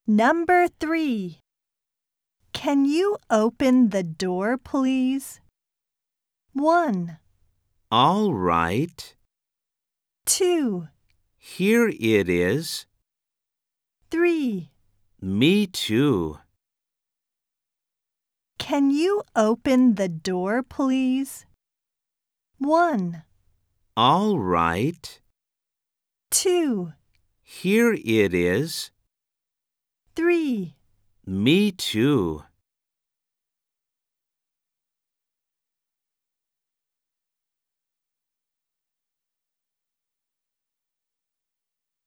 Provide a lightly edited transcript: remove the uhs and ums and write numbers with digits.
Number 3. Can you open the door, please? 1, All right. 2, Here it is. 3. Me too. Can you open the door, please? 1, All right. 2, Here it is. 3. Me too.